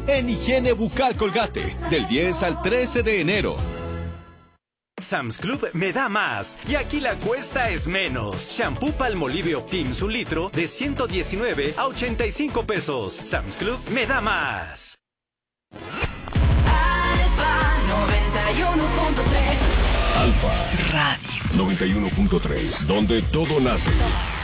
en higiene bucal Colgate, del 10 al 13 de enero. Sam's Club me da más, y aquí la cuesta es menos. Shampoo Palmolive Optims 1 litro de 119 a 85 pesos. Sam's Club me da más. Alfa 91.3. Alfa Radio 91.3, donde todo nace.